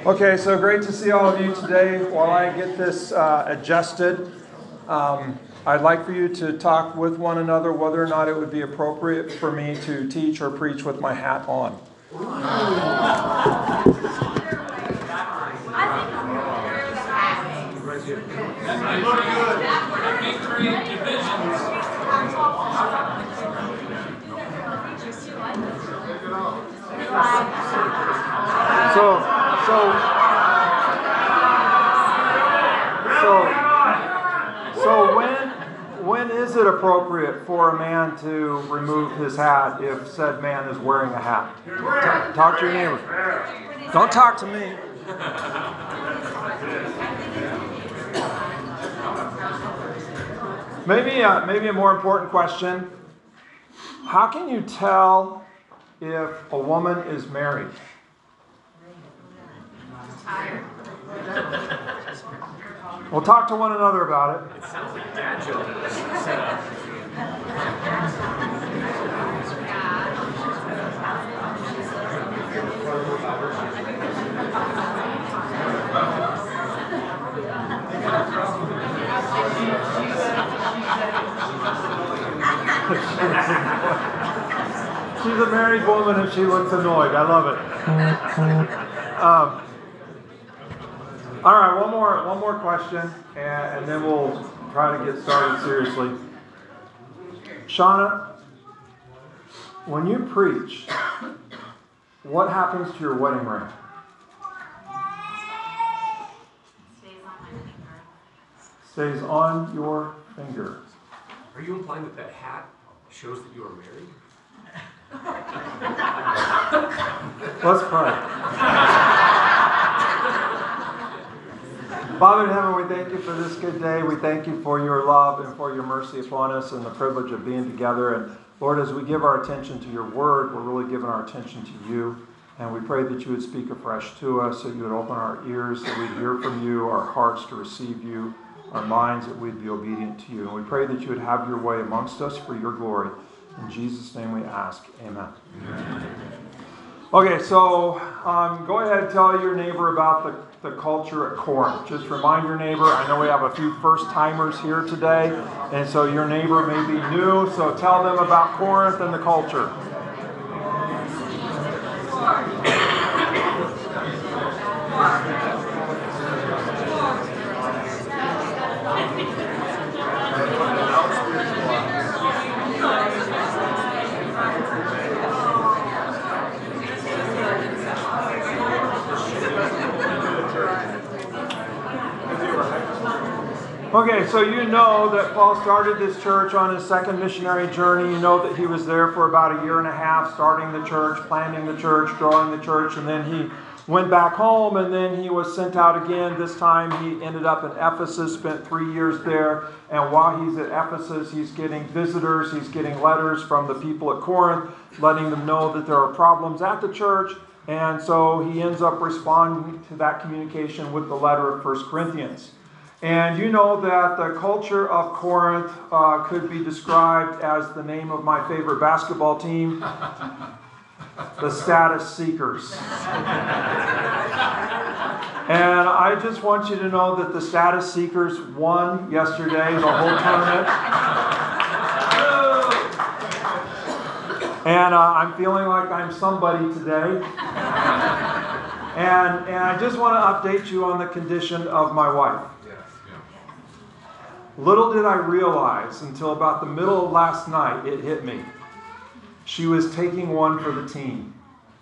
Okay, so great to see all of you today. While I get this adjusted, I'd like for you to talk with one another whether or not it would be appropriate for me to teach or preach with my hat on. So when is it appropriate for a man to remove his hat if said man is wearing a hat? Talk to your neighbor. Don't talk to me. Maybe a more important question. How can you tell if a woman is married? We'll talk to one another about it. It sounds like dad jokes. She's a married woman and she looks annoyed. I love it. All right, one more question, and then we'll try to get started seriously. Shauna, when you preach, what happens to your wedding ring? Stays on your finger. Are you implying that hat shows that you are married? Let's pray. Father in heaven, we thank you for this good day. We thank you for your love and for your mercy upon us and the privilege of being together. And Lord, as we give our attention to your word, we're really giving our attention to you. And we pray that you would speak afresh to us, that you would open our ears, that we'd hear from you, our hearts to receive you, our minds that we'd be obedient to you. And we pray that you would have your way amongst us for your glory. In Jesus' name we ask. Amen. Amen. Okay, so go ahead and tell your neighbor about the culture at Corinth. Just remind your neighbor. I know we have a few first-timers here today, and so your neighbor may be new, so tell them about Corinth and the culture. Okay, so you know that Paul started this church on his second missionary journey. You know that he was there for about a year and a half, starting the church, planting the church, growing the church, and then he went back home, and then he was sent out again. This time he ended up in Ephesus, spent 3 years there, and while he's at Ephesus, he's getting visitors, he's getting letters from the people at Corinth, letting them know that there are problems at the church, and so he ends up responding to that communication with the letter of 1 Corinthians. And you know that the culture of Corinth could be described as the name of my favorite basketball team, the Status Seekers. And I just want you to know that the Status Seekers won yesterday, the whole tournament. And I'm feeling like I'm somebody today. And I just want to update you on the condition of my wife. Little did I realize until about the middle of last night, it hit me. She was taking one for the team.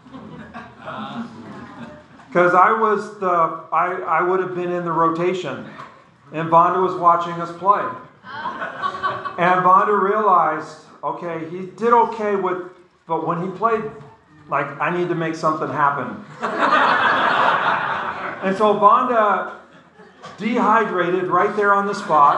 Because I would have been in the rotation, and Vonda was watching us play. And Vonda realized, okay, he did okay but when he played, I need to make something happen. And so Vonda dehydrated right there on the spot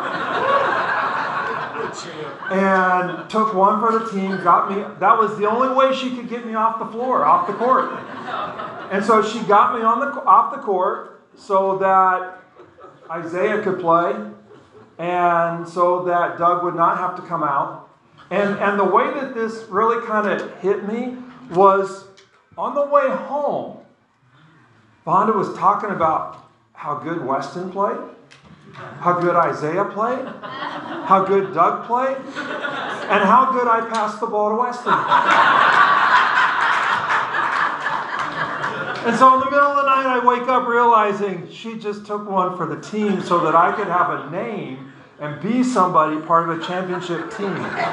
and took one for the team, got me. That was the only way she could get me off the floor, off the court. And so she got me off the court so that Isaiah could play and so that Doug would not have to come out. And the way that this really kind of hit me was on the way home, Vonda was talking about how good Weston played, how good Isaiah played, how good Doug played, and how good I passed the ball to Weston. And so in the middle of the night, I wake up realizing she just took one for the team so that I could have a name and be somebody part of a championship team.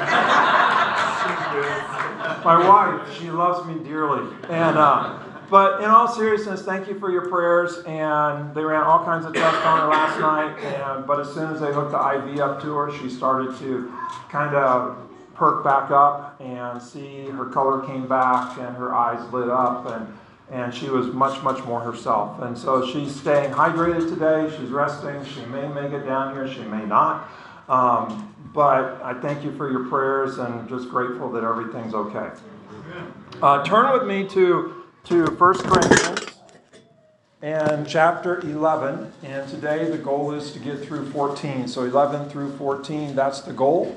My wife, she loves me dearly. But in all seriousness, thank you for your prayers. And they ran all kinds of tests on her last night. But as soon as they hooked the IV up to her, she started to kind of perk back up and see her color came back and her eyes lit up. And she was much, much more herself. And so she's staying hydrated today. She's resting. She may make it down here. She may not. But I thank you for your prayers and just grateful that everything's okay. Turn with me to 1 Corinthians and chapter 11. And today the goal is to get through 14. So 11 through 14, that's the goal.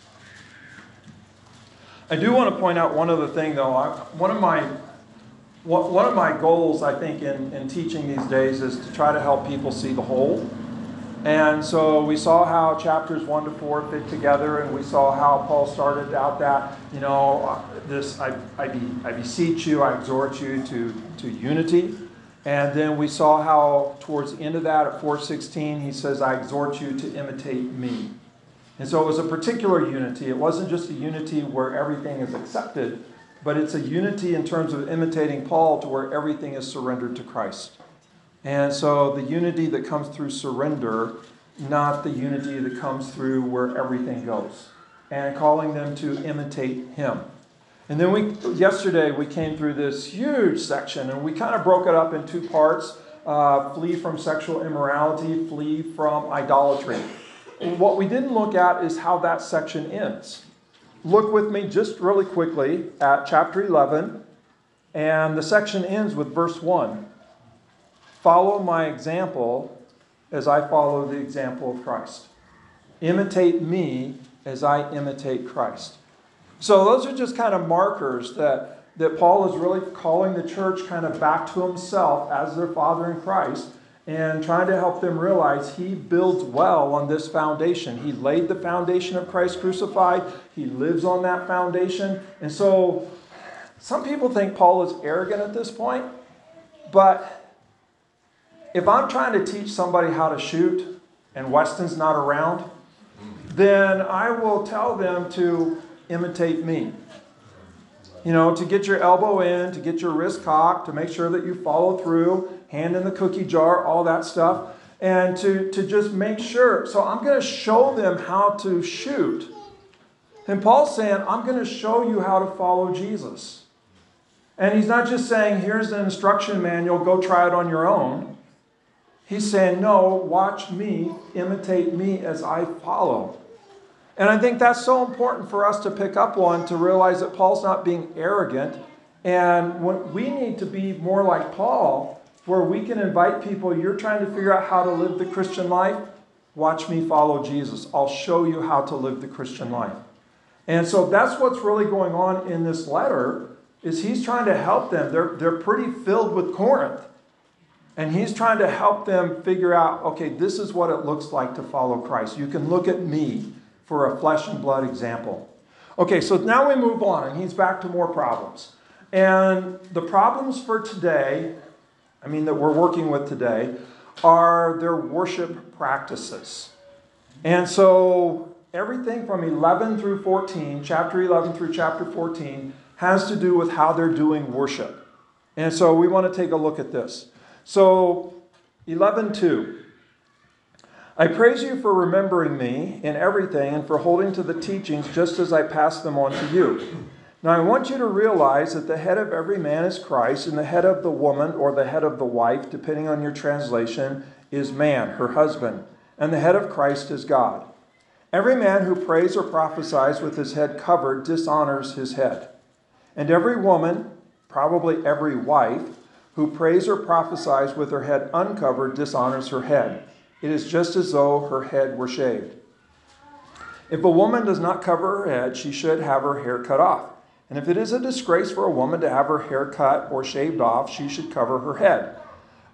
I do want to point out one other thing, though. One of my goals, I think, in teaching these days is to try to help people see the whole. And so we saw how chapters 1 to 4 fit together, and we saw how Paul started out that, I beseech you, I exhort you to unity. And then we saw how towards the end of that at 4:16, he says, I exhort you to imitate me. And so it was a particular unity. It wasn't just a unity where everything is accepted, but it's a unity in terms of imitating Paul to where everything is surrendered to Christ. And so the unity that comes through surrender, not the unity that comes through where everything goes. And calling them to imitate him. And then yesterday we came through this huge section and we kind of broke it up in two parts. Flee from sexual immorality, flee from idolatry. And what we didn't look at is how that section ends. Look with me just really quickly at chapter 11, and the section ends with verse 1. Follow my example as I follow the example of Christ. Imitate me as I imitate Christ. So those are just kind of markers that Paul is really calling the church kind of back to himself as their father in Christ, and trying to help them realize he builds well on this foundation. He laid the foundation of Christ crucified. He lives on that foundation. And so some people think Paul is arrogant at this point. But if I'm trying to teach somebody how to shoot and Weston's not around, then I will tell them to imitate me. To get your elbow in, to get your wrist cocked, to make sure that you follow through, hand in the cookie jar, all that stuff, and to just make sure. So I'm going to show them how to shoot. And Paul's saying, I'm going to show you how to follow Jesus. And he's not just saying, here's the instruction manual, go try it on your own. He's saying, no, watch me, imitate me as I follow. And I think that's so important for us to pick up on, to realize that Paul's not being arrogant. And we need to be more like Paul, where we can invite people, you're trying to figure out how to live the Christian life, watch me follow Jesus. I'll show you how to live the Christian life. And so that's what's really going on in this letter, is he's trying to help them. They're pretty filled with Corinth. And he's trying to help them figure out, okay, this is what it looks like to follow Christ. You can look at me for a flesh and blood example. Okay, so now we move on, and he's back to more problems. And the problems for today, that we're working with today, are their worship practices. And so everything from 11 through 14, chapter 11 through chapter 14, has to do with how they're doing worship. And so we want to take a look at this. So 11:2. I praise you for remembering me in everything and for holding to the teachings just as I pass them on to you. Now I want you to realize that the head of every man is Christ, and the head of the woman, or the head of the wife, depending on your translation, is man, her husband, and the head of Christ is God. Every man who prays or prophesies with his head covered dishonors his head. And every woman, probably every wife, who prays or prophesies with her head uncovered dishonors her head. It is just as though her head were shaved. If a woman does not cover her head, she should have her hair cut off. And if it is a disgrace for a woman to have her hair cut or shaved off, she should cover her head.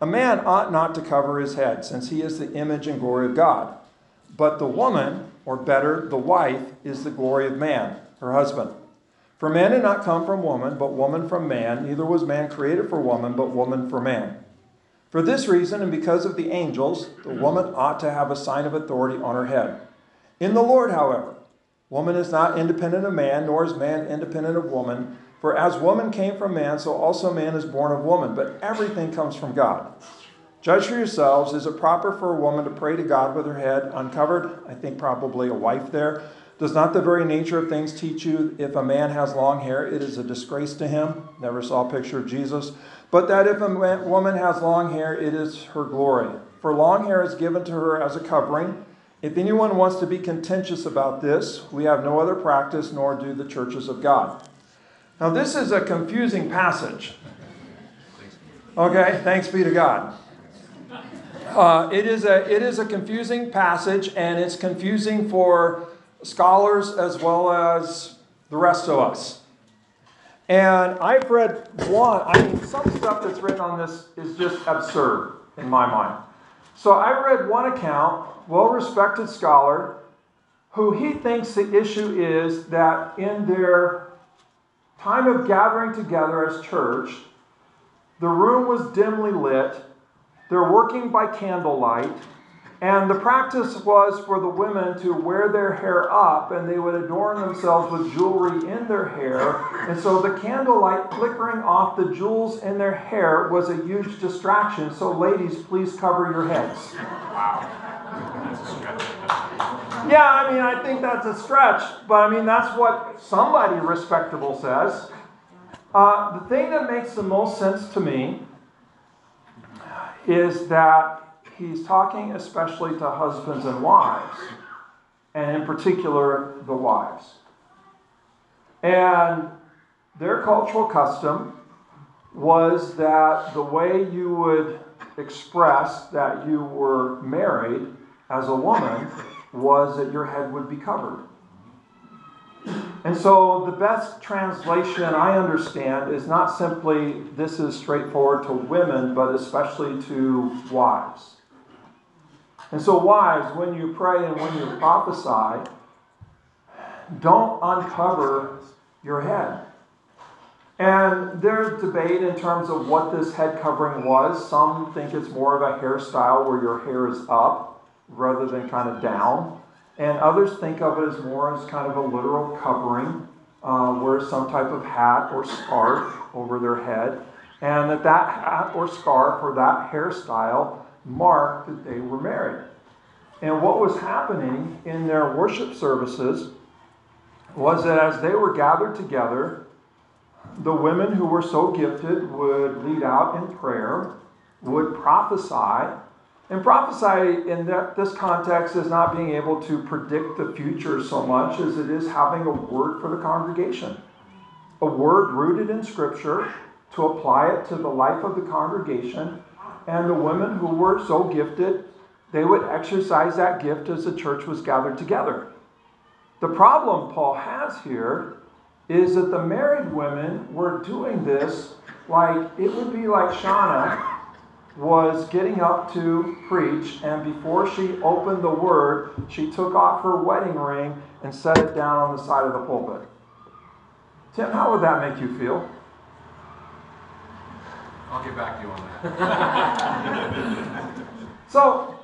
A man ought not to cover his head, since he is the image and glory of God. But the woman, or better, the wife, is the glory of man, her husband. For man did not come from woman, but woman from man. Neither was man created for woman, but woman for man. For this reason, and because of the angels, the woman ought to have a sign of authority on her head. In the Lord, however, woman is not independent of man, nor is man independent of woman. For as woman came from man, so also man is born of woman. But everything comes from God. Judge for yourselves, is it proper for a woman to pray to God with her head uncovered? I think probably a wife there. Does not the very nature of things teach you, if a man has long hair, it is a disgrace to him? Never saw a picture of Jesus. But that if a woman has long hair, it is her glory. For long hair is given to her as a covering. If anyone wants to be contentious about this, we have no other practice, nor do the churches of God. Now this is a confusing passage. Okay, thanks be to God. It is a confusing passage, and it's confusing for scholars as well as the rest of us. And I've read some stuff that's written on this is just absurd in my mind. So I read one account, well-respected scholar, who he thinks the issue is that in their time of gathering together as church, the room was dimly lit, they're working by candlelight, and the practice was for the women to wear their hair up, and they would adorn themselves with jewelry in their hair. And so the candlelight flickering off the jewels in their hair was a huge distraction. So ladies, please cover your heads. Wow. That's a stretch. Yeah, I mean, I think that's a stretch, but I mean, that's what somebody respectable says. The thing that makes the most sense to me is that he's talking especially to husbands and wives, and in particular, the wives. And their cultural custom was that the way you would express that you were married as a woman was that your head would be covered. And so the best translation I understand is not simply this is straightforward to women, but especially to wives. And so wives, when you pray and when you prophesy, don't uncover your head. And there's debate in terms of what this head covering was. Some think it's more of a hairstyle where your hair is up rather than kind of down. And others think of it as more as kind of a literal covering, wear some type of hat or scarf over their head, and that hat or scarf or that hairstyle marked that they were married. And what was happening in their worship services was that as they were gathered together, the women who were so gifted would lead out in prayer, would prophesy. And prophesy in this context is not being able to predict the future so much as it is having a word for the congregation. A word rooted in Scripture to apply it to the life of the congregation. And the women who were so gifted, they would exercise that gift as the church was gathered together. The problem Paul has here is that the married women were doing this like it would be like Shauna was getting up to preach, and before she opened the word, she took off her wedding ring and set it down on the side of the pulpit. Tim, how would that make you feel? I'll get back to you on that. So,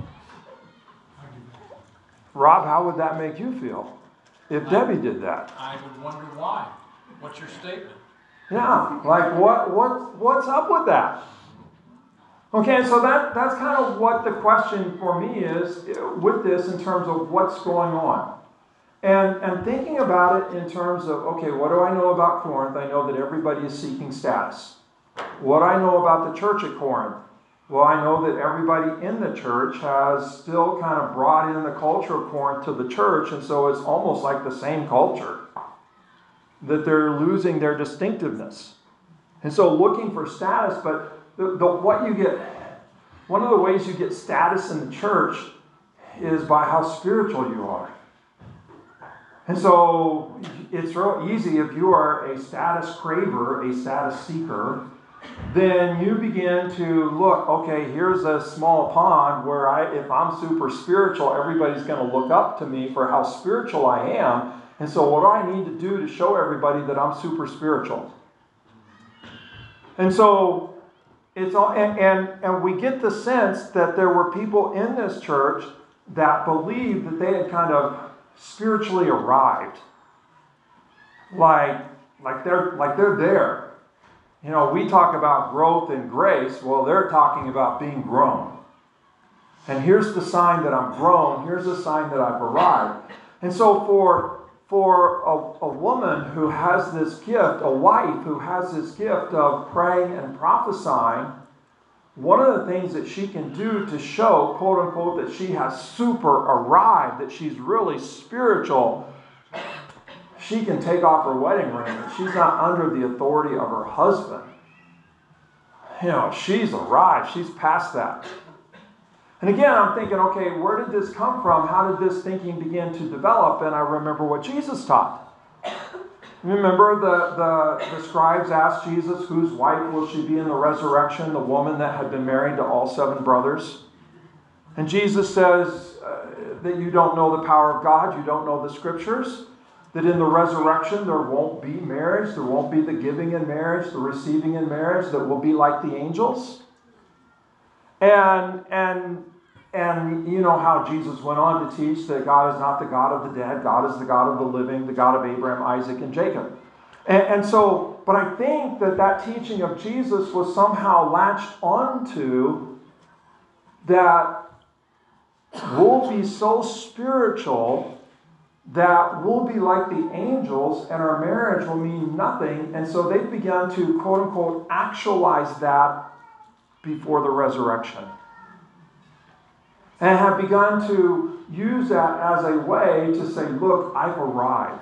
Rob, how would that make you feel if Debbie did that? I would wonder why. What's your statement? Yeah, like what's up with that? Okay, so that's kind of what the question for me is with this in terms of what's going on. And thinking about it in terms of, okay, what do I know about Corinth? I know that everybody is seeking status. What do I know about the church at Corinth? Well, I know that everybody in the church has still kind of brought in the culture of Corinth to the church, and so it's almost like the same culture, that they're losing their distinctiveness. And so looking for status, but what you get, one of the ways you get status in the church is by how spiritual you are. And so it's real easy if you are a status craver, a status seeker, then you begin to look, okay, here's a small pond where if I'm super spiritual, everybody's going to look up to me for how spiritual I am. And so what do I need to do to show everybody that I'm super spiritual? And so it's all, and we get the sense that there were people in this church that believed that they had kind of spiritually arrived. Like they're there. You know, we talk about growth and grace. Well, they're talking about being grown. And here's the sign that I'm grown. Here's the sign that I've arrived. And so for a woman who has this gift, a wife who has this gift of praying and prophesying, one of the things that she can do to show, quote unquote, that she has super arrived, that she's really spiritual, she can take off her wedding ring, and she's not under the authority of her husband. You know, she's arrived. She's past that. And again, I'm thinking, okay, where did this come from? How did this thinking begin to develop? And I remember what Jesus taught. Remember the scribes asked Jesus, whose wife will she be in the resurrection? The woman that had been married to all 7 brothers. And Jesus says that you don't know the power of God. You don't know the scriptures. That in the resurrection there won't be marriage. There won't be the giving in marriage, the receiving in marriage. That will be like the angels. And you know how Jesus went on to teach that God is not the God of the dead. God is the God of the living, the God of Abraham, Isaac, and Jacob. And so, but I think that teaching of Jesus was somehow latched onto that we'll be so spiritual that we'll be like the angels and our marriage will mean nothing. And so they began to, quote unquote, actualize that before the resurrection. And have begun to use that as a way to say, look, I've arrived.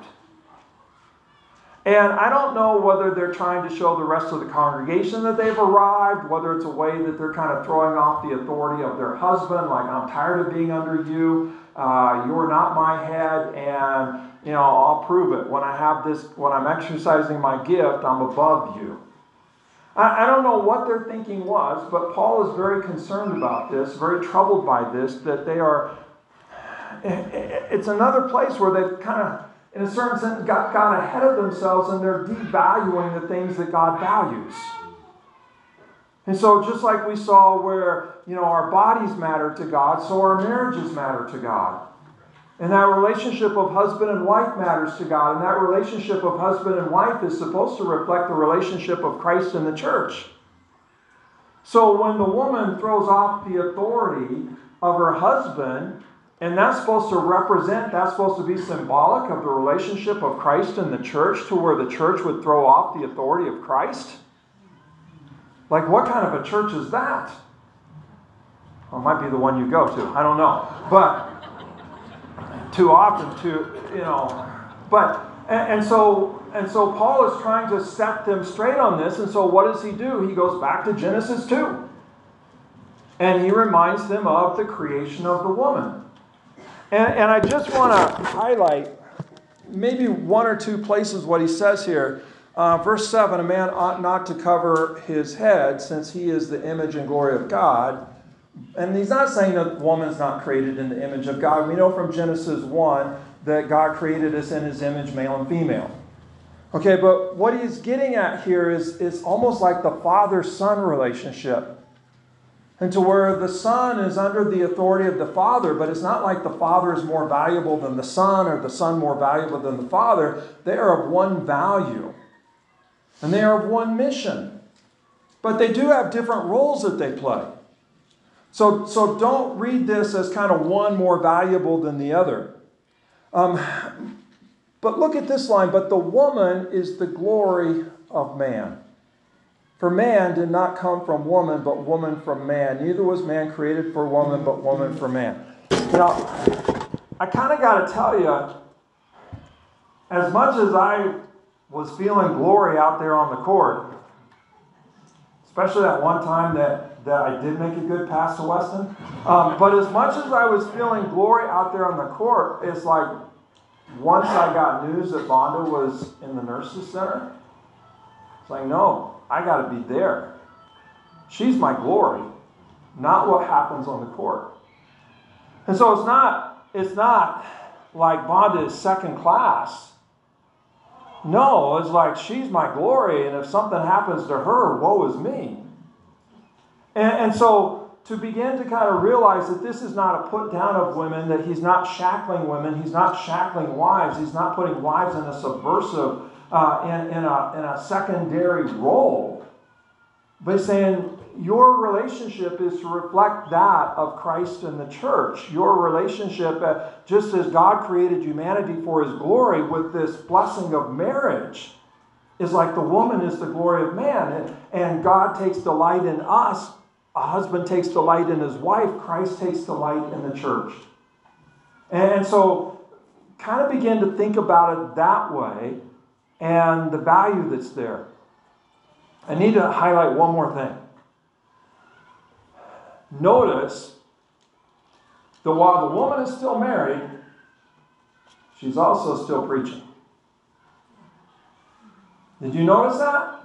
And I don't know whether they're trying to show the rest of the congregation that they've arrived, whether it's a way that they're kind of throwing off the authority of their husband, like, I'm tired of being under you, you're not my head, and, you know, I'll prove it. When I'm exercising my gift, I'm above you. I don't know what their thinking was, but Paul is very concerned about this, very troubled by this, that they are, it's another place where they've kind of, in a certain sense, got ahead of themselves and they're devaluing the things that God values. And so just like we saw where, you know, our bodies matter to God, so our marriages matter to God. And that relationship of husband and wife matters to God. And that relationship of husband and wife is supposed to reflect the relationship of Christ and the church. So when the woman throws off the authority of her husband, and that's supposed to be symbolic of the relationship of Christ and the church, to where the church would throw off the authority of Christ? Like, what kind of a church is that? Well, it might be the one you go to. I don't know. But too often and so Paul is trying to set them straight on this. And so what does he do? He goes back to Genesis 2. And he reminds them of the creation of the woman. And I just want to highlight maybe 1 or 2 places what he says here. Verse 7, a man ought not to cover his head, since he is the image and glory of God. And he's not saying that woman's not created in the image of God. We know from Genesis 1 that God created us in his image, male and female. Okay, but what he's getting at here is almost like the father-son relationship. And to where the son is under the authority of the father, but it's not like the father is more valuable than the son or the son more valuable than the father. They are of one value. And they are of one mission. But they do have different roles that they play. So don't read this as kind of one more valuable than the other. But look at this line. But the woman is the glory of man. For man did not come from woman, but woman from man. Neither was man created for woman, but woman for man. You know, I kind of got to tell you, as much as I was feeling glory out there on the court, especially that one time that I did make a good pass to Weston. But as much as I was feeling glory out there on the court, it's like once I got news that Vonda was in the nurses' center, it's like, no, I got to be there. She's my glory, not what happens on the court. And so it's not like Vonda is second class. No, it's like she's my glory, and if something happens to her, woe is me. And so to begin to kind of realize that this is not a put down of women, that he's not shackling women, he's not shackling wives, he's not putting wives in a subversive, in a secondary role. But he's saying your relationship is to reflect that of Christ and the church. Your relationship, just as God created humanity for his glory with this blessing of marriage, is like the woman is the glory of man. And God takes delight in us. A husband takes delight in his wife. Christ takes delight in the church. And so kind of begin to think about it that way and the value that's there. I need to highlight one more thing. Notice that while the woman is still married, she's also still preaching. Did you notice that?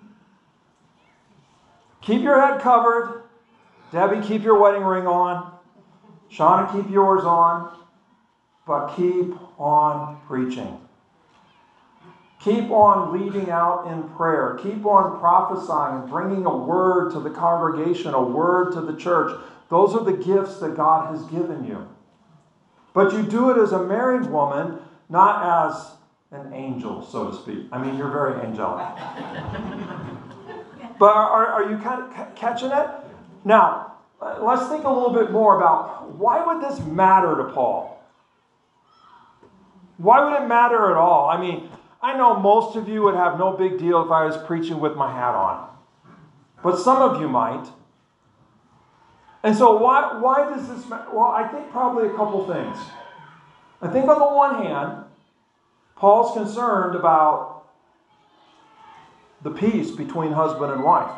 Keep your head covered. Debbie, keep your wedding ring on. Shauna, keep yours on. But keep on preaching. Keep on leading out in prayer. Keep on prophesying and bringing a word to the congregation, a word to the church. Those are the gifts that God has given you. But you do it as a married woman, not as an angel, so to speak. I mean, you're very angelic. But are you kind of catching it? Now, let's think a little bit more about why would this matter to Paul? Why would it matter at all? I mean, I know most of you would have no big deal if I was preaching with my hat on. But some of you might. And so why does this matter? Well, I think probably a couple things. I think on the one hand, Paul's concerned about the peace between husband and wife.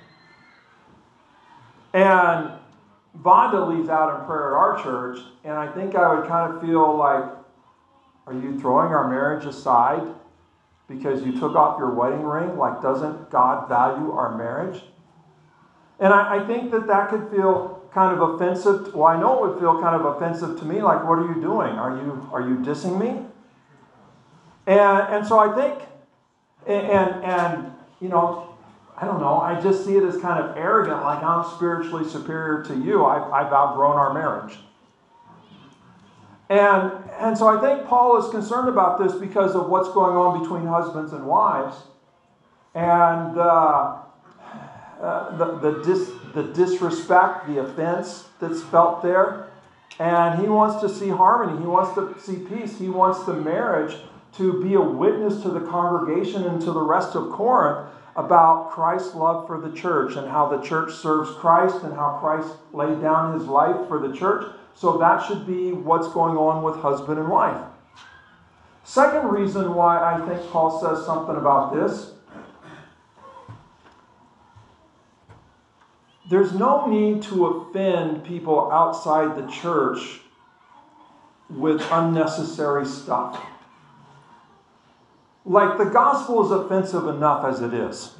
And Vonda leads out in prayer at our church, and I think I would kind of feel like, are you throwing our marriage aside because you took off your wedding ring? Like, doesn't God value our marriage? And I think that could feel kind of offensive. Well, I know it would feel kind of offensive to me. Like, what are you doing? Are you dissing me? And so I think, and you know, I don't know. I just see it as kind of arrogant, like I'm spiritually superior to you. I've outgrown our marriage. And so I think Paul is concerned about this because of what's going on between husbands and wives, and the disrespect, the offense that's felt there. And he wants to see harmony. He wants to see peace. He wants the marriage to be a witness to the congregation and to the rest of Corinth about Christ's love for the church and how the church serves Christ and how Christ laid down his life for the church. So that should be what's going on with husband and wife. Second reason why I think Paul says something about this. There's no need to offend people outside the church with unnecessary stuff. Like, the gospel is offensive enough as it is.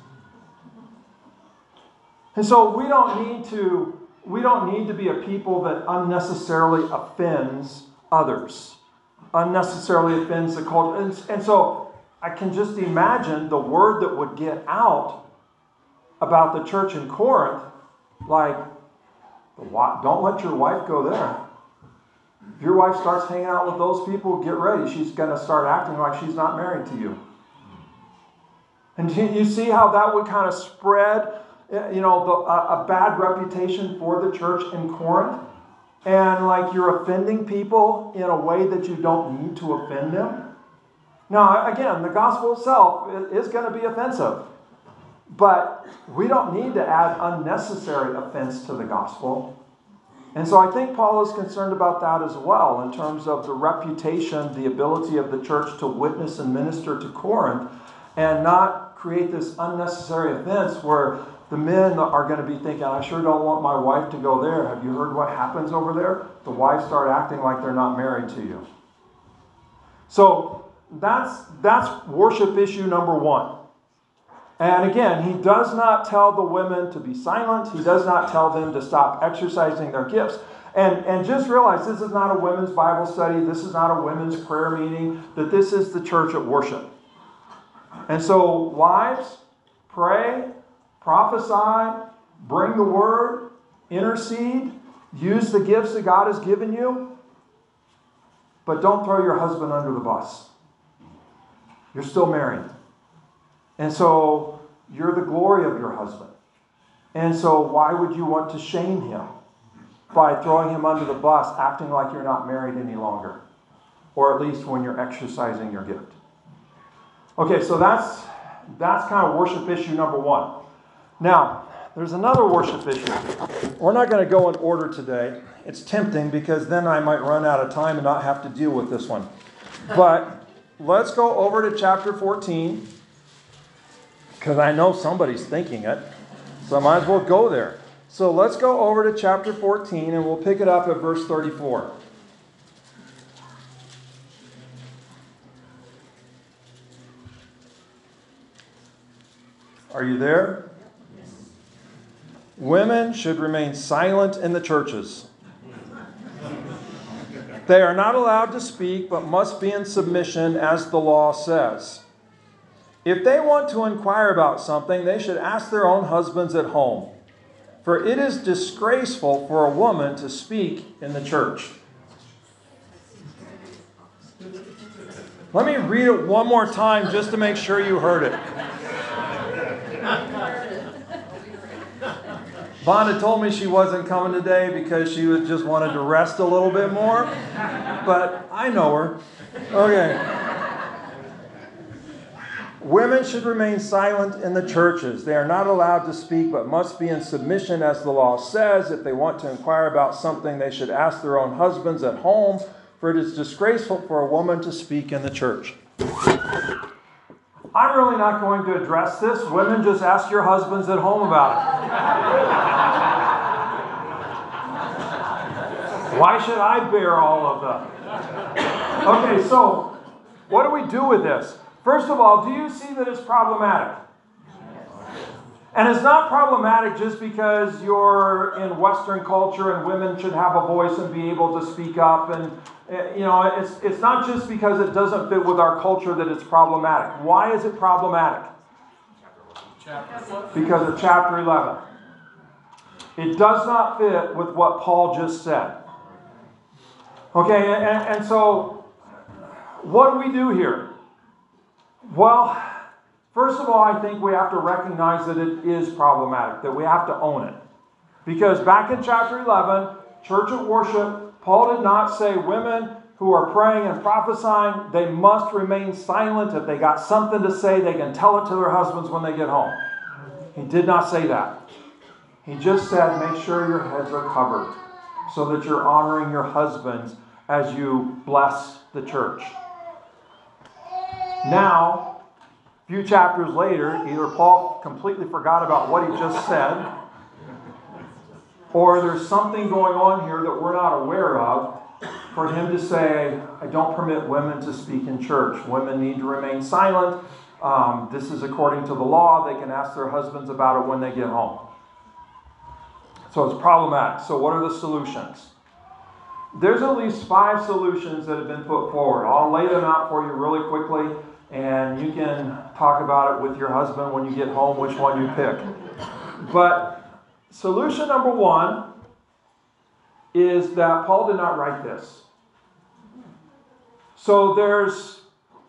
And so we don't need to be a people that unnecessarily offends others, unnecessarily offends the culture. And so I can just imagine the word that would get out about the church in Corinth, like, don't let your wife go there. If your wife starts hanging out with those people, get ready. She's going to start acting like she's not married to you. And you see how that would kind of spread, a bad reputation for the church in Corinth? And like you're offending people in a way that you don't need to offend them. Now, again, the gospel itself is going to be offensive. But we don't need to add unnecessary offense to the gospel. And so I think Paul is concerned about that as well in terms of the reputation, the ability of the church to witness and minister to Corinth and not create this unnecessary offense where the men are going to be thinking, I sure don't want my wife to go there. Have you heard what happens over there? The wives start acting like they're not married to you. So that's worship issue number one. And again, he does not tell the women to be silent. He does not tell them to stop exercising their gifts. And just realize this is not a women's Bible study. This is not a women's prayer meeting. That this is the church at worship. And so, wives, pray, prophesy, bring the word, intercede, use the gifts that God has given you. But don't throw your husband under the bus. You're still married. And so, you're the glory of your husband. And so, why would you want to shame him by throwing him under the bus, acting like you're not married any longer? Or at least when you're exercising your gift. Okay, so that's kind of worship issue number one. Now, there's another worship issue. We're not going to go in order today. It's tempting because then I might run out of time and not have to deal with this one. But let's go over to chapter 14. Because I know somebody's thinking it. So I might as well go there. So let's go over to chapter 14 and we'll pick it up at verse 34. Are you there? Yes. Women should remain silent in the churches. They are not allowed to speak, but must be in submission, as the law says. If they want to inquire about something, they should ask their own husbands at home. For it is disgraceful for a woman to speak in the church. Let me read it one more time just to make sure you heard it. Vonda told me she wasn't coming today because she just wanted to rest a little bit more. But I know her. Okay. Women should remain silent in the churches. They are not allowed to speak, but must be in submission, as the law says. If they want to inquire about something, they should ask their own husbands at home, for it is disgraceful for a woman to speak in the church. I'm really not going to address this. Women, just ask your husbands at home about it. Why should I bear all of them? Okay, so what do we do with this? First of all, do you see that it's problematic? And it's not problematic just because you're in Western culture and women should have a voice and be able to speak up. And, it's not just because it doesn't fit with our culture that it's problematic. Why is it problematic? Because of chapter 11. It does not fit with what Paul just said. Okay, and so what do we do here? Well, first of all, I think we have to recognize that it is problematic, that we have to own it. Because back in chapter 11, church at worship, Paul did not say women who are praying and prophesying, they must remain silent. If they got something to say, they can tell it to their husbands when they get home. He did not say that. He just said, make sure your heads are covered so that you're honoring your husbands as you bless the church. Now, a few chapters later, either Paul completely forgot about what he just said, or there's something going on here that we're not aware of for him to say, I don't permit women to speak in church. Women need to remain silent. This is according to the law. They can ask their husbands about it when they get home. So it's problematic. So what are the solutions? There's at least 5 solutions that have been put forward. I'll lay them out for you really quickly, and you can talk about it with your husband when you get home, which one you pick. But solution number 1 is that Paul did not write this. So there's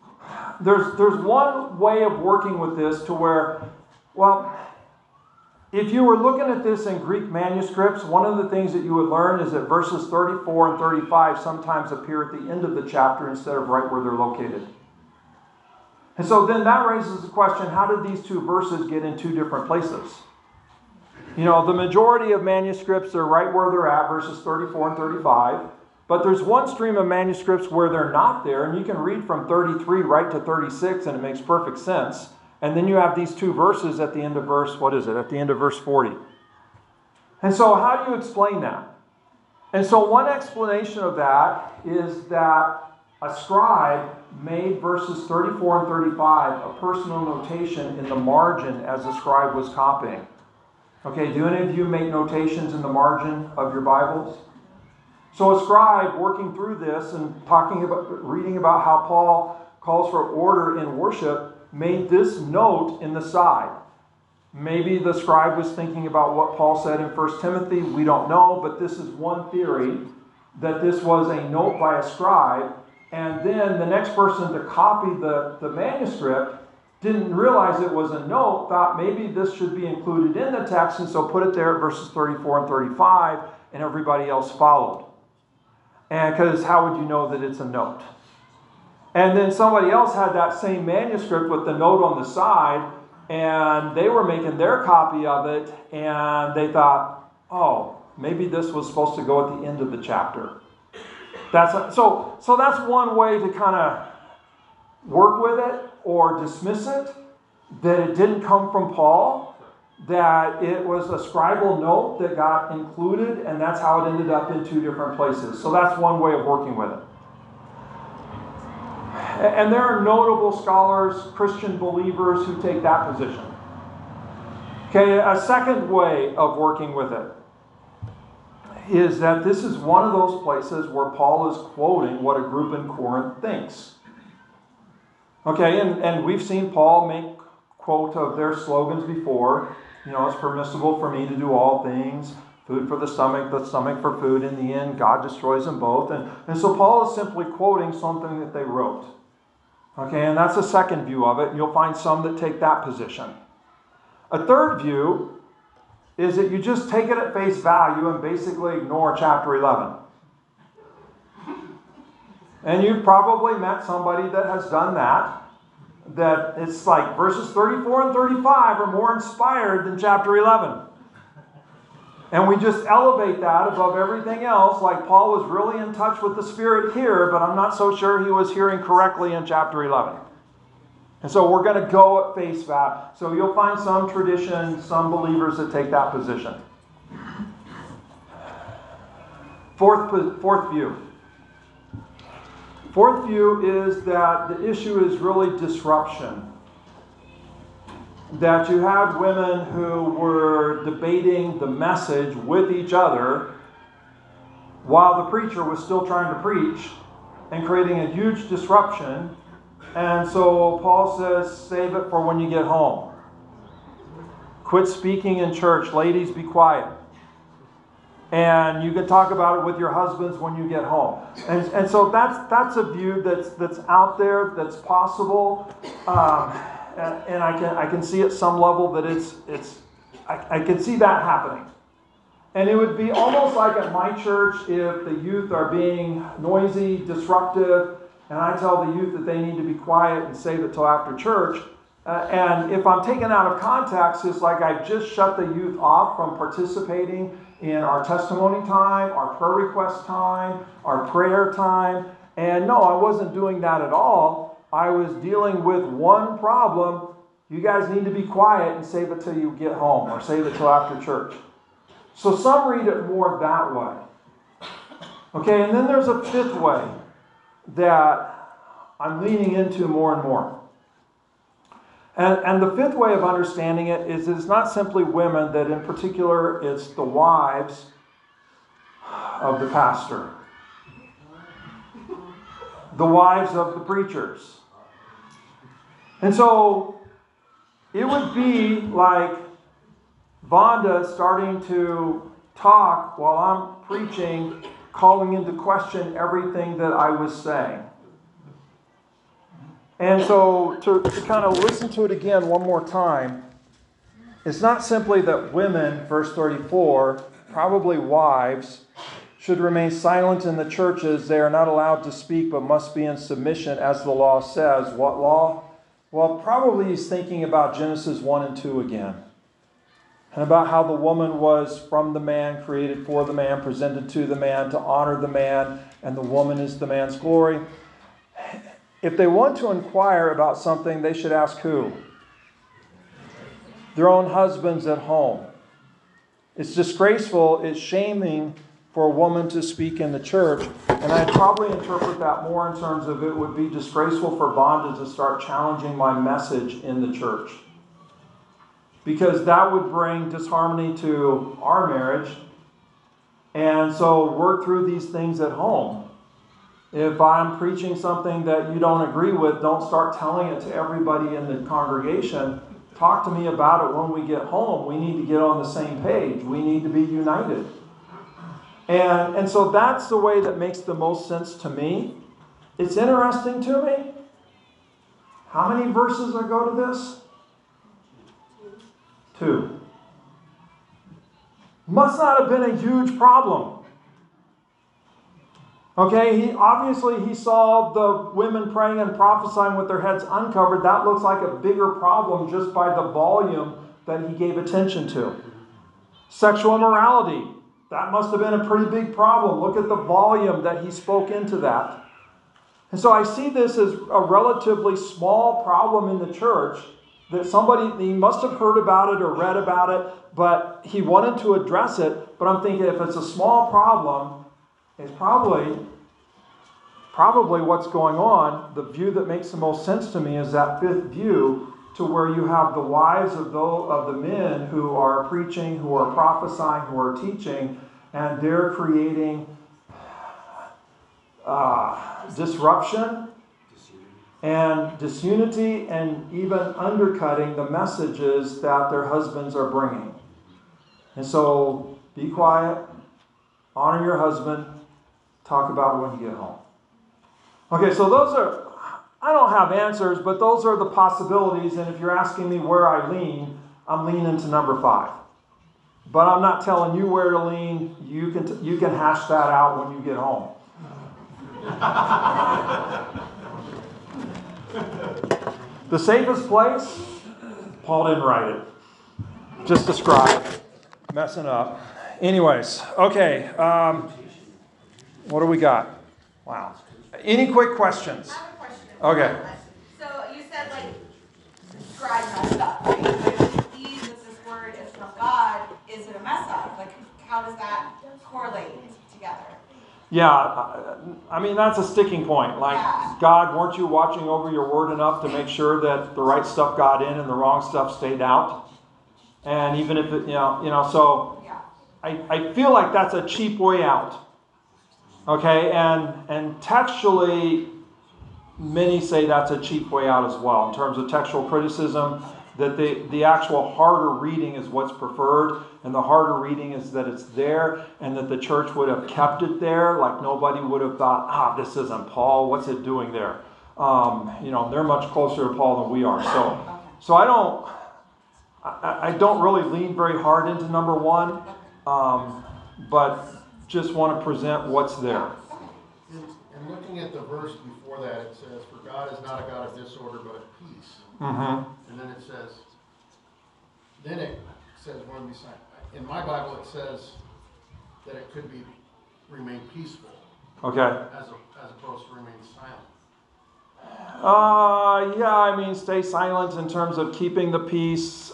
one way of working with this to where, well, if you were looking at this in Greek manuscripts, one of the things that you would learn is that verses 34 and 35 sometimes appear at the end of the chapter instead of right where they're located. And so then that raises the question, how did these 2 verses get in 2 different places? You know, the majority of manuscripts are right where they're at, verses 34 and 35. But there's one stream of manuscripts where they're not there, and you can read from 33 right to 36, and it makes perfect sense. And then you have these 2 verses at the end of verse, at the end of verse 40. And so how do you explain that? And so one explanation of that is that a scribe made verses 34 and 35 a personal notation in the margin as the scribe was copying. Okay, do any of you make notations in the margin of your Bibles? So a scribe working through this and reading about how Paul calls for order in worship made this note in the side. Maybe the scribe was thinking about what Paul said in 1 Timothy. We don't know, but this is one theory, that this was a note by a scribe. And then the next person to copy the manuscript didn't realize it was a note, thought maybe this should be included in the text, and so put it there at verses 34 and 35, and everybody else followed. And because how would you know that it's a note? And then somebody else had that same manuscript with the note on the side, and they were making their copy of it, and they thought, oh, maybe this was supposed to go at the end of the chapter. So that's one way to kind of work with it or dismiss it, that it didn't come from Paul, that it was a scribal note that got included, and that's how it ended up in two different places. So that's one way of working with it. And there are notable scholars, Christian believers, who take that position. Okay, a second way of working with it is that this is one of those places where Paul is quoting what a group in Corinth thinks. Okay, and we've seen Paul make quote of their slogans before. You know, it's permissible for me to do all things. Food for the stomach for food. In the end, God destroys them both. And so Paul is simply quoting something that they wrote. Okay, and that's a second view of it. And you'll find some that take that position. A third view is that you just take it at face value and basically ignore chapter 11. And you've probably met somebody that has done that. That it's like verses 34 and 35 are more inspired than chapter 11. And we just elevate that above everything else, like Paul was really in touch with the Spirit here, but I'm not so sure he was hearing correctly in chapter 11. And so we're going to go at face value. So you'll find some traditions, some believers that take that position. Fourth view. Fourth view is that the issue is really disruption. That you had women who were debating the message with each other while the preacher was still trying to preach and creating a huge disruption. And so Paul says, save it for when you get home. Quit speaking in church. Ladies, be quiet. And you can talk about it with your husbands when you get home. And so that's a view that's out there, that's possible. And I can see at some level that I can see that happening. And it would be almost like at my church if the youth are being noisy, disruptive, and I tell the youth that they need to be quiet and save it till after church. And if I'm taken out of context, it's like I've just shut the youth off from participating in our testimony time, our prayer request time, our prayer time. And no, I wasn't doing that at all. I was dealing with one problem. You guys need to be quiet and save it till you get home, or save it till after church. So some read it more that way. Okay, and then there's a fifth way that I'm leaning into more and more. And the fifth way of understanding it is it's not simply women, that in particular it's the wives of the pastor. The wives of the preachers. And so it would be like Vonda starting to talk while I'm preaching, calling into question everything that I was saying. And so to kind of listen to it again one more time, it's not simply that women, verse 34, probably wives, should remain silent in the churches. They are not allowed to speak but must be in submission as the law says. What law? Well, probably he's thinking about Genesis 1 and 2 again. And about how the woman was from the man, created for the man, presented to the man, to honor the man, and the woman is the man's glory. If they want to inquire about something, they should ask who? Their own husbands at home. It's disgraceful, it's shaming for a woman to speak in the church. And I'd probably interpret that more in terms of it would be disgraceful for Bonda to start challenging my message in the church. Because that would bring disharmony to our marriage. And so work through these things at home. If I'm preaching something that you don't agree with, don't start telling it to everybody in the congregation. Talk to me about it when we get home. We need to get on the same page. We need to be united. And so that's the way that makes the most sense to me. It's interesting to me. How many verses go to this? 2. Must not have been a huge problem. Okay, he saw the women praying and prophesying with their heads uncovered. That looks like a bigger problem just by the volume that he gave attention to. Sexual immorality. That must have been a pretty big problem. Look at the volume that he spoke into that. And so I see this as a relatively small problem in the church that he must have heard about it or read about it, but he wanted to address it. But I'm thinking if it's a small problem, it's probably what's going on. The view that makes the most sense to me is that 5th view, to where you have the wives of the men who are preaching, who are prophesying, who are teaching, and they're creating disruption and disunity and even undercutting the messages that their husbands are bringing. And so be quiet, honor your husband, talk about it when you get home. Okay, so I don't have answers, but those are the possibilities. And if you're asking me where I lean, I'm leaning to number 5. But I'm not telling you where to lean. You can hash that out when you get home. The safest place? Paul didn't write it. Just describe messing up. Anyways, okay. What do we got? Wow. Any quick questions? I have a question. Okay. So you said scribe messed up, right? But if he uses this word is from God, is it a mess up? How does that correlate together? Yeah, I mean, that's a sticking point. God, weren't you watching over your word enough to make sure that the right stuff got in and the wrong stuff stayed out? And even if it, so I feel like that's a cheap way out. Okay, and textually, many say that's a cheap way out as well in terms of textual criticism, that the actual harder reading is what's preferred, and the harder reading is that it's there, and that the church would have kept it there, like nobody would have thought, this isn't Paul, what's it doing there? They're much closer to Paul than we are. So I don't really lean very hard into number 1, but just want to present what's there. And looking at the verse before that, it says, "For God is not a God of disorder, but of peace." Mm-hmm. And then it says, one beside. In my Bible, it says that it could remain peaceful. Okay. As opposed to remain silent. Stay silent in terms of keeping the peace.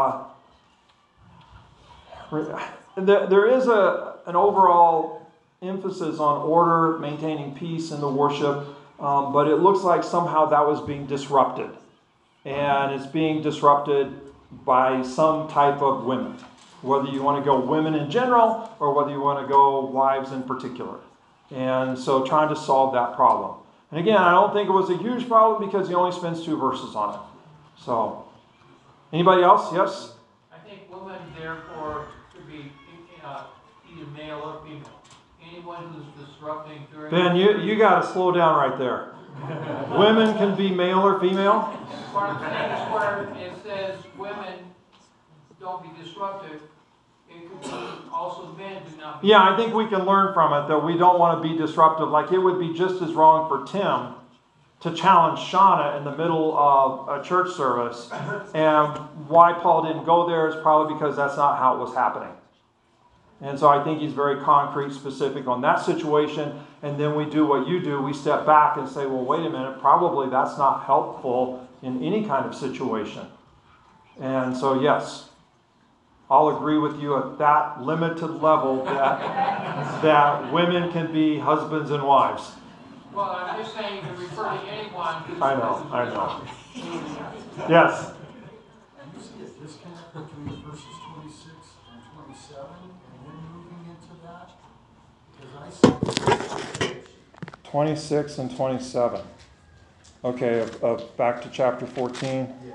There is an overall emphasis on order, maintaining peace in the worship, but it looks like somehow that was being disrupted. And it's being disrupted by some type of women, whether you want to go women in general or whether you want to go wives in particular. And so trying to solve that problem. And again, I don't think it was a huge problem because he only spends 2 verses on it. So, anybody else? Yes? I think women, therefore, could be either male or female. Anyone who's disrupting during... Ben, you got to slow down right there. Women can be male or female? What I'm saying is where it says women don't be disruptive, it could be also men do not be. Yeah, I think we can learn from it that we don't want to be disruptive. Like it would be just as wrong for Tim to challenge Shauna in the middle of a church service. And why Paul didn't go there is probably because that's not how it was happening. And so I think he's very concrete, specific on that situation. And then we do what you do. We step back and say, well, wait a minute, probably that's not helpful in any kind of situation. And so, yes. I'll agree with you at that limited level that women can be husbands and wives. Well, I'm just saying you can refer to anyone. I know. Yes. And you see a disconnect between verses 26 and 27, and then moving into that? Because I see 26 and 27. Okay, back to chapter 14. yeah.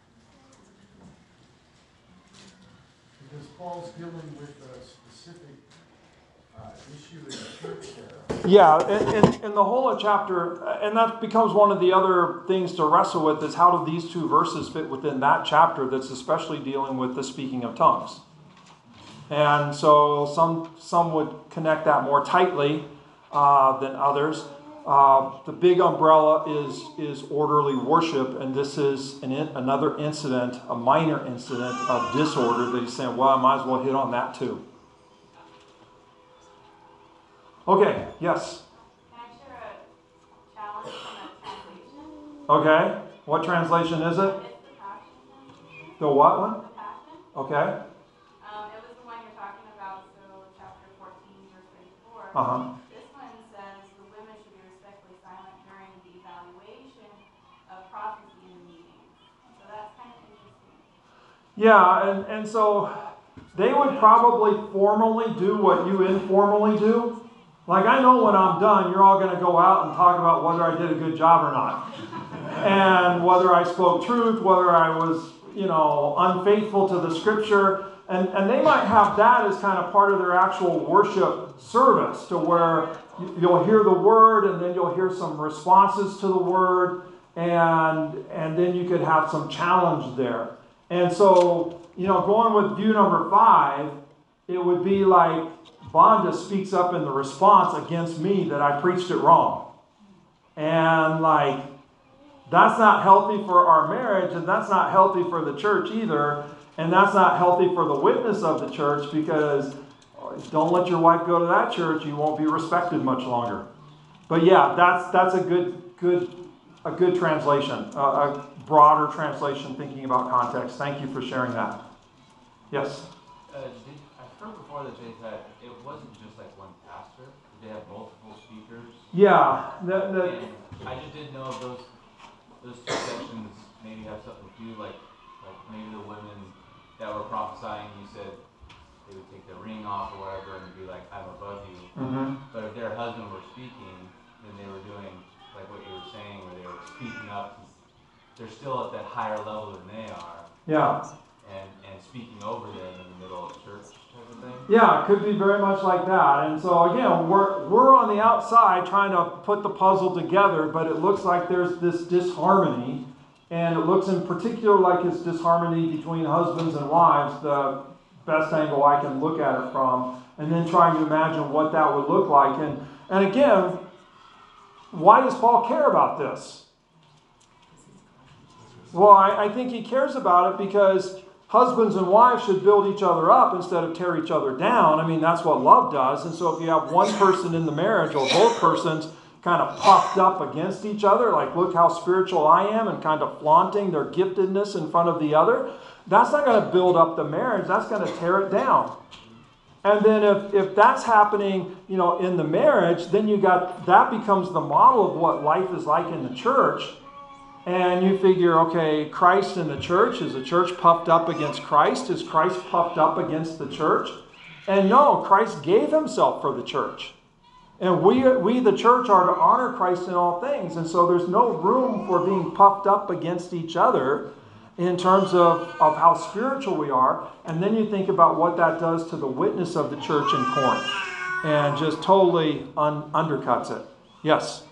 Because Paul's dealing with a specific issue in the church there. Yeah, in the whole of chapter, and that becomes one of the other things to wrestle with, is how do these two verses fit within that chapter that's especially dealing with the speaking of tongues. And so some would connect that more tightly than others. The big umbrella is orderly worship, and this is another incident, a minor incident of disorder that he's saying, well, I might as well hit on that too. Okay, yes? Can I share a challenge from a translation? Okay, what translation is it? It's the Passion. The what one? The Passion. Okay. It was the one you're talking about, so chapter 14, verse 34. Uh-huh. This one says the women should be respectfully silent during the evaluation of prophecy in the meeting. So that's kind of interesting. Yeah, and so they would probably formally do what you informally do. Like, I know when I'm done, you're all going to go out and talk about whether I did a good job or not. And whether I spoke truth, whether I was, unfaithful to the scripture. And they might have that as kind of part of their actual worship service, to where you'll hear the word and then you'll hear some responses to the word, and then you could have some challenge there. And so, going with view number 5, it would be like Bonda speaks up in the response against me that I preached it wrong. And that's not healthy for our marriage, and that's not healthy for the church either. And that's not healthy for the witness of the church, because don't let your wife go to that church, you won't be respected much longer. But yeah, that's a good translation, a broader translation thinking about context. Thank you for sharing that. Yes? I've heard before that it wasn't just like one pastor. They had multiple speakers. Yeah. And I just didn't know if those two sections maybe have something to do, like maybe the women that were prophesying, you said they would take the ring off or whatever and be like, I'm above you. Mm-hmm. But if their husband were speaking, then they were doing like what you were saying, where they were speaking up. They're still at that higher level than they are. Yeah. And speaking over them in the middle of church type of thing. Yeah, it could be very much like that. And so again, we're on the outside trying to put the puzzle together, but it looks like there's this disharmony, and it looks in particular like it's disharmony between husbands and wives, the best angle I can look at it from, and then trying to imagine what that would look like. And again, why does Paul care about this? Well, I think he cares about it because husbands and wives should build each other up instead of tear each other down. I mean, that's what love does. And so if you have one person in the marriage or both persons kind of puffed up against each other, like, look how spiritual I am, and kind of flaunting their giftedness in front of the other, that's not going to build up the marriage. That's going to tear it down. And then if that's happening, in the marriage, then that becomes the model of what life is like in the church. And you figure, okay, Christ in the church, is the church puffed up against Christ? Is Christ puffed up against the church? And no, Christ gave himself for the church. And we the church, are to honor Christ in all things. And so there's no room for being puffed up against each other in terms of how spiritual we are. And then you think about what that does to the witness of the church in Corinth, and just totally undercuts it. Yes?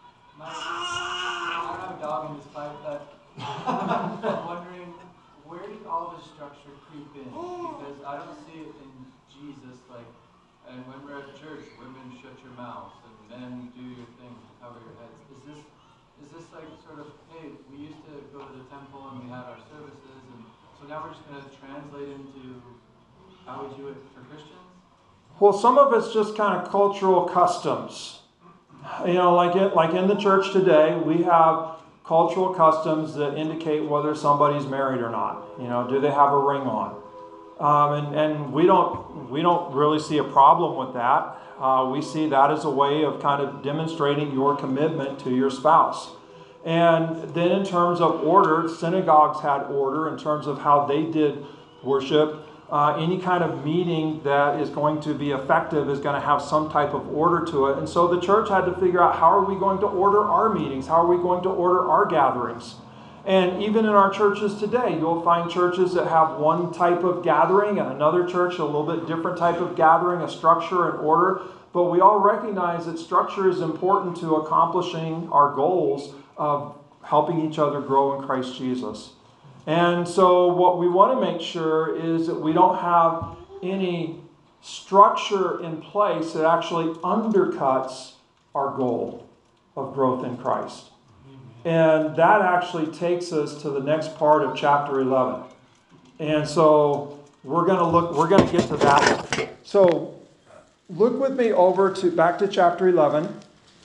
I don't have a dog in this fight, but I'm wondering, where did all this structure creep in? Because I don't see it in Jesus, and when we're at church, women shut your mouths, and men do your thing to cover your heads. Is this like sort of, hey, we used to go to the temple and we had our services, and so now we're just going to translate into how we do it for Christians? Well, some of it's just kind of cultural customs. Like in the church today, we have cultural customs that indicate whether somebody's married or not. Do they have a ring on? And we don't really see a problem with that. We see that as a way of kind of demonstrating your commitment to your spouse. And then in terms of order, synagogues had order in terms of how they did worship. Any kind of meeting that is going to be effective is going to have some type of order to it. And so the church had to figure out, how are we going to order our meetings? How are we going to order our gatherings? And even in our churches today, you'll find churches that have one type of gathering and another church a little bit different type of gathering, a structure and order. But we all recognize that structure is important to accomplishing our goals of helping each other grow in Christ Jesus. And so what we want to make sure is that we don't have any structure in place that actually undercuts our goal of growth in Christ. And that actually takes us to the next part of chapter 11. And so we're going to get to that. So look with me back to chapter 11.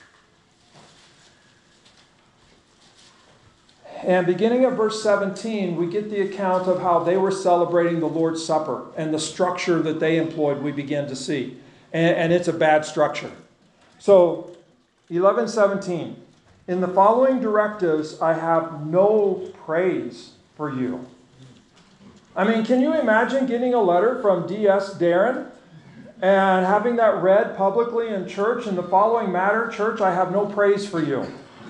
And beginning at verse 17, we get the account of how they were celebrating the Lord's Supper and the structure that they employed, we begin to see. And it's a bad structure. So 11:17. In the following directives, I have no praise for you. I mean, can you imagine getting a letter from D.S. Darren and having that read publicly in church? In the following matter, church, I have no praise for you.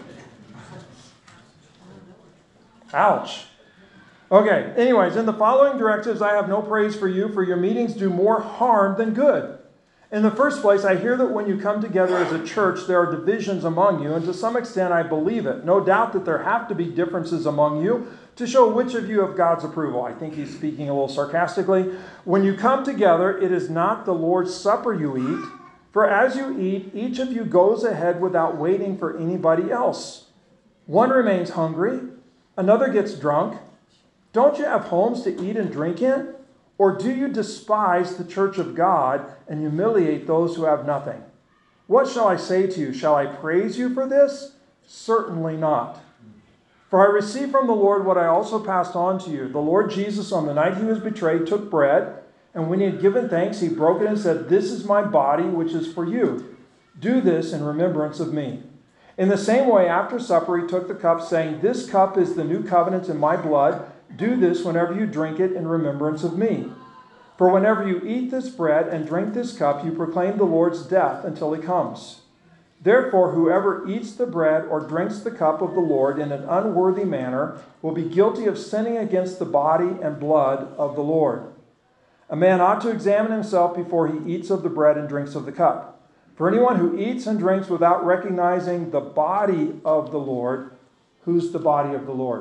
Ouch. Okay, anyways, in the following directives, I have no praise for you, for your meetings do more harm than good. In the first place, I hear that when you come together as a church, there are divisions among you, and to some extent I believe it. No doubt that there have to be differences among you to show which of you have God's approval. I think he's speaking a little sarcastically. When you come together, it is not the Lord's Supper you eat, for as you eat, each of you goes ahead without waiting for anybody else. One remains hungry, another gets drunk. Don't you have homes to eat and drink in? Or do you despise the church of God and humiliate those who have nothing? What shall I say to you? Shall I praise you for this? Certainly not. For I received from the Lord what I also passed on to you. The Lord Jesus, on the night he was betrayed, took bread, and when he had given thanks, he broke it and said, "This is my body, which is for you. Do this in remembrance of me." In the same way, after supper, he took the cup, saying, "This cup is the new covenant in my blood. Do this whenever you drink it in remembrance of me. For whenever you eat this bread and drink this cup, you proclaim the Lord's death until he comes. Therefore, whoever eats the bread or drinks the cup of the Lord in an unworthy manner will be guilty of sinning against the body and blood of the Lord. A man ought to examine himself before he eats of the bread and drinks of the cup. For anyone who eats and drinks without recognizing the body of the Lord," who's the body of the Lord?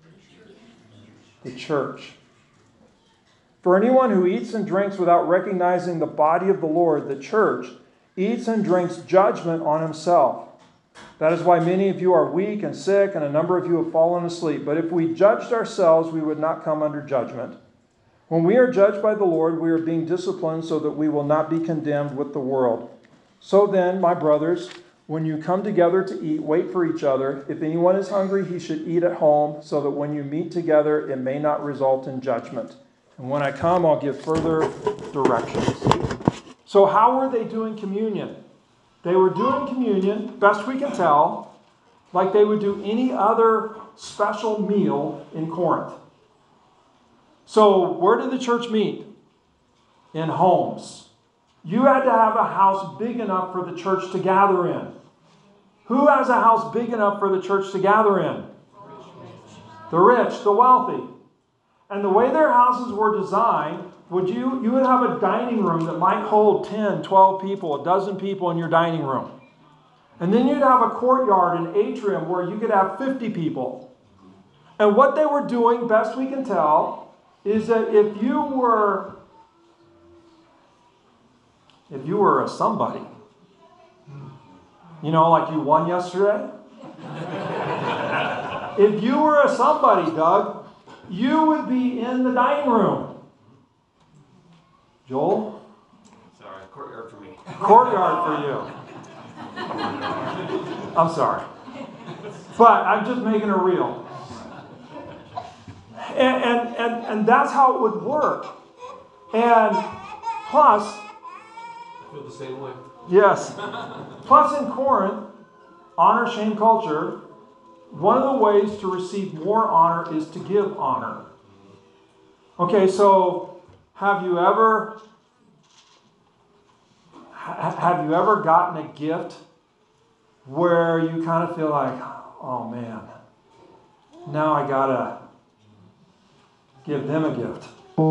The church. "For anyone who eats and drinks without recognizing the body of the Lord, the church, eats and drinks judgment on himself. That is why many of you are weak and sick, and a number of you have fallen asleep. But if we judged ourselves, we would not come under judgment. When we are judged by the Lord, we are being disciplined so that we will not be condemned with the world. So then, my brothers, when you come together to eat, wait for each other. If anyone is hungry, he should eat at home, so that when you meet together, it may not result in judgment. And when I come, I'll give further directions." So how were they doing communion? They were doing communion, best we can tell, like they would do any other special meal in Corinth. So where did the church meet? In homes. You had to have a house big enough for the church to gather in. Who has a house big enough for the church to gather in? The rich, the wealthy. And the way their houses were designed, you would have a dining room that might hold 10, 12 people, a dozen people in your dining room. And then you'd have a courtyard, an atrium, where you could have 50 people. And what they were doing, best we can tell, is that if you were a somebody, like you won yesterday. If you were a somebody, Doug, you would be in the dining room. Joel? Sorry, courtyard for me. Courtyard for you. I'm sorry. But I'm just making it real. And that's how it would work. And plus, I feel the same way. yes, plus in Corinth, honor, shame culture, one of the ways to receive more honor is to give honor. Okay, so have you ever gotten a gift where you kind of feel like, oh man, now I gotta give them a gift?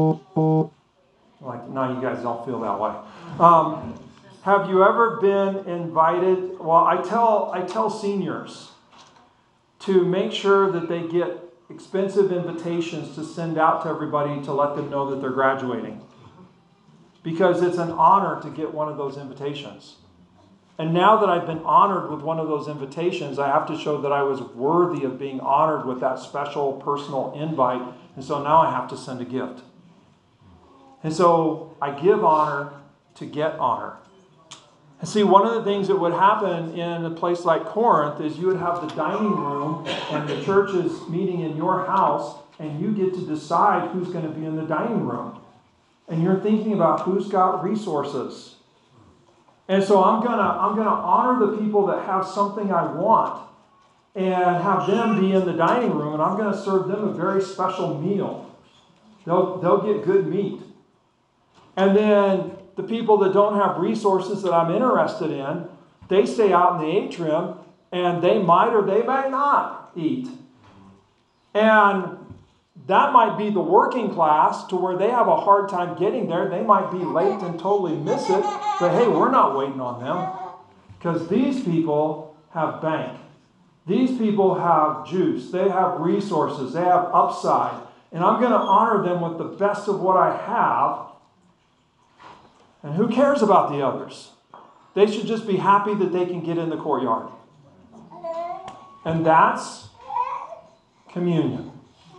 Like, no, you guys don't feel that way. Have you ever been invited? Well, I tell seniors to make sure that they get expensive invitations to send out to everybody to let them know that they're graduating. Because it's an honor to get one of those invitations. And now that I've been honored with one of those invitations, I have to show that I was worthy of being honored with that special personal invite. And so now I have to send a gift. And so I give honor to get honor. And see, one of the things that would happen in a place like Corinth is you would have the dining room and the church is meeting in your house, and you get to decide who's going to be in the dining room. And you're thinking about who's got resources. And so I'm gonna honor the people that have something I want and have them be in the dining room, and I'm going to serve them a very special meal. They'll get good meat. And then the people that don't have resources that I'm interested in, they stay out in the atrium, and they might or they may not eat. And that might be the working class to where they have a hard time getting there. They might be late and totally miss it. But hey, we're not waiting on them. Because these people have bank. These people have juice. They have resources. They have upside. And I'm going to honor them with the best of what I have. And who cares about the others? They should just be happy that they can get in the courtyard. And that's communion.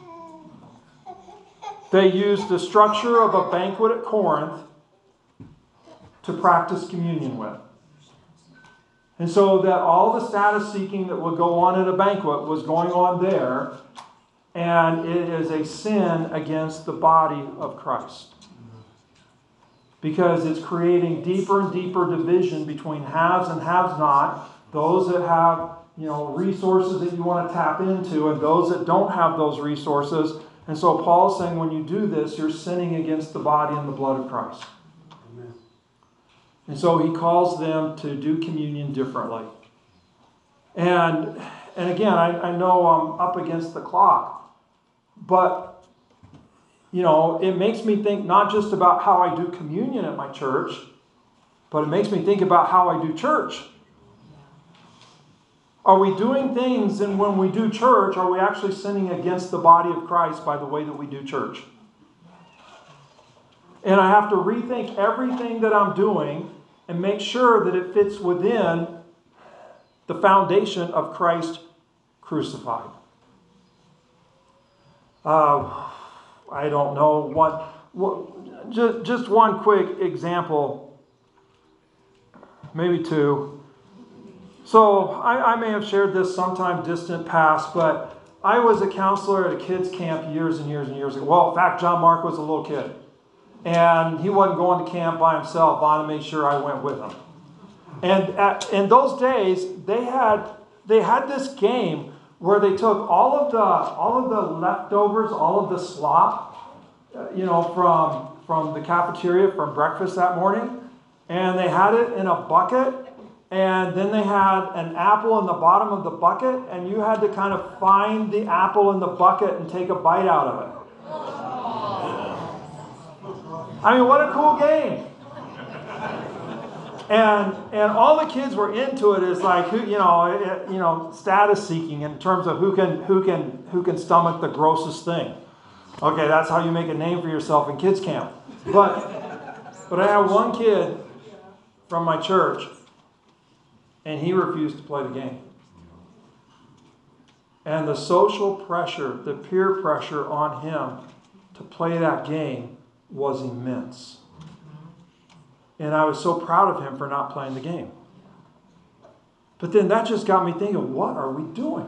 They used the structure of a banquet at Corinth to practice communion with. And so that all the status seeking that would go on at a banquet was going on there, and it is a sin against the body of Christ. Because it's creating deeper and deeper division between haves and haves not, those that have, resources that you want to tap into, and those that don't have those resources. And so Paul's saying when you do this, you're sinning against the body and the blood of Christ. Amen. And so he calls them to do communion differently. And again, I know I'm up against the clock, but it makes me think not just about how I do communion at my church, but it makes me think about how I do church. Are we doing things, and when we do church, are we actually sinning against the body of Christ by the way that we do church? And I have to rethink everything that I'm doing and make sure that it fits within the foundation of Christ crucified. I don't know just one quick example, maybe two. So I may have shared this sometime distant past, but I was a counselor at a kids camp years and years and years ago. Well, in fact, John Mark was a little kid, and he wasn't going to camp by himself. Bonnie made sure I went with him. And in those days, they had this game where they took all of the leftovers, all of the slop, from the cafeteria from breakfast that morning, and they had it in a bucket, and then they had an apple in the bottom of the bucket, and you had to kind of find the apple in the bucket and take a bite out of it. I mean, what a cool game. And all the kids were into it. Is like status seeking in terms of who can stomach the grossest thing. Okay, that's how you make a name for yourself in kids camp. But I had one kid from my church, and he refused to play the game. And the social pressure, the peer pressure on him to play that game was immense. And I was so proud of him for not playing the game. But then that just got me thinking, what are we doing?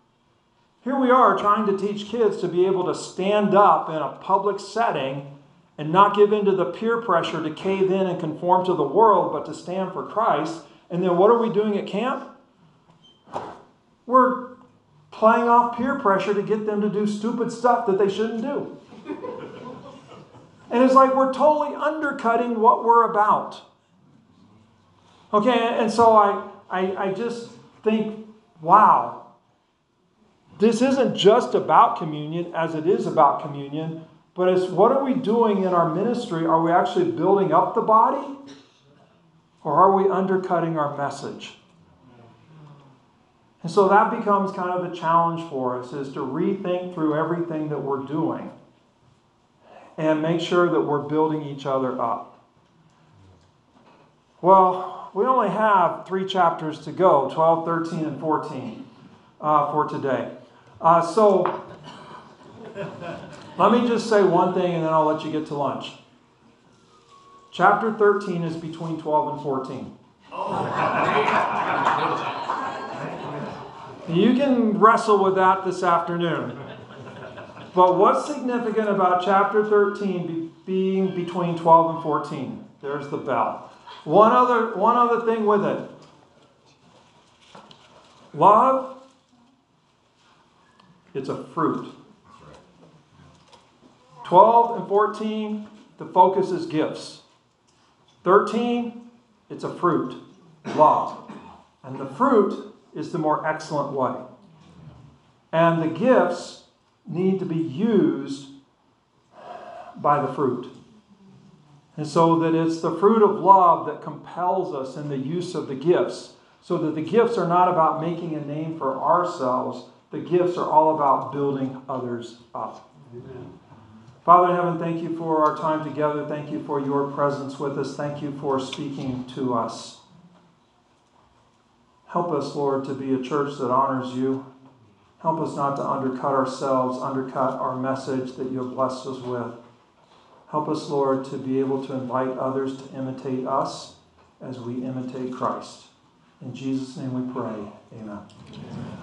Here we are trying to teach kids to be able to stand up in a public setting and not give in to the peer pressure to cave in and conform to the world, but to stand for Christ. And then what are we doing at camp? We're playing off peer pressure to get them to do stupid stuff that they shouldn't do. And it's like we're totally undercutting what we're about. Okay, and so I just think, wow, this isn't just about communion as it is about communion, but it's what are we doing in our ministry? Are we actually building up the body? Or are we undercutting our message? And so that becomes kind of the challenge for us, is to rethink through everything that we're doing and make sure that we're building each other up. Well, we only have 3 chapters to go, 12, 13, and 14 for today. So let me just say one thing and then I'll let you get to lunch. Chapter 13 is between 12 and 14. You can wrestle with that this afternoon. But what's significant about chapter 13 being between 12 and 14? There's the bell. One other thing with it. Love, it's a fruit. 12 and 14, the focus is gifts. 13, it's a fruit, love. And the fruit is the more excellent way. And the gifts need to be used by the fruit. And so that it's the fruit of love that compels us in the use of the gifts. So that the gifts are not about making a name for ourselves. The gifts are all about building others up. Amen. Father in heaven, thank you for our time together. Thank you for your presence with us. Thank you for speaking to us. Help us, Lord, to be a church that honors you. Help us not to undercut ourselves, undercut our message that you have blessed us with. Help us, Lord, to be able to invite others to imitate us as we imitate Christ. In Jesus' name we pray. Amen.